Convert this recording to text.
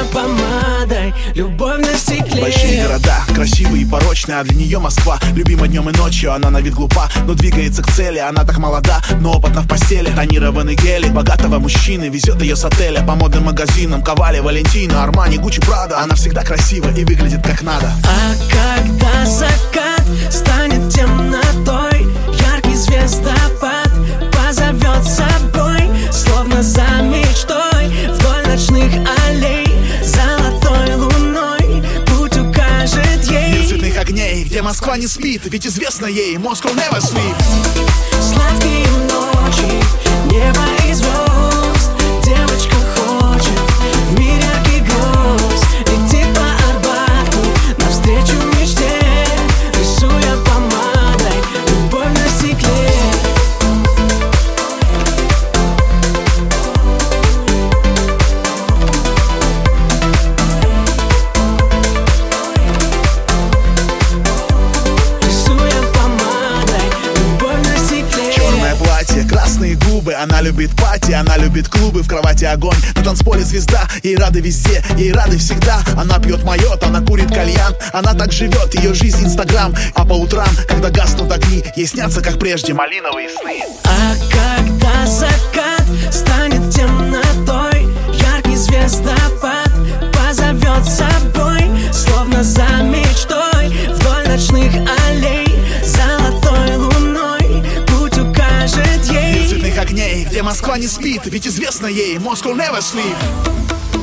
помадой, любовь на стекле. Большие города, красивые и порочные, а для нее Москва любима днем и ночью. Она на вид глупа, но двигается к цели. Она так молода, но опытна в постели. Тонированный гели богатого мужчины везет ее с отеля по модным магазинам. Ковали, Валентино, Армани, Гуччи, Прада. Она всегда красива и выглядит как надо. А когда закат станет темнотой, яркий звездопад позовет с собой, словно за мечтой, вдоль ночных аллей, золотой луной путь укажет ей. Мир цветных огней, где Москва не спит, ведь известно ей Moscow never sleep. Сладкие ночи, небо и звезд, девочка хочет в мир ярких грез. Летит по Арбату навстречу мечте, рисуя помадой любовь на стекле. Красные губы, она любит пати, она любит клубы, в кровати огонь, на танцполе звезда. Ей рады везде, ей рады всегда. Она пьет майот, она курит кальян. Она так живет, ее жизнь инстаграм. А по утрам, когда гаснут огни, ей снятся, как прежде, малиновые сны. А когда закат станет темнотой, яркий звездопад позовет с собой, словно за мечтой, вдоль ночных аллей, золотой луной путь укажет ей. Мир цветных огней, где Москва не спит, ведь известно ей Moscow never sleep.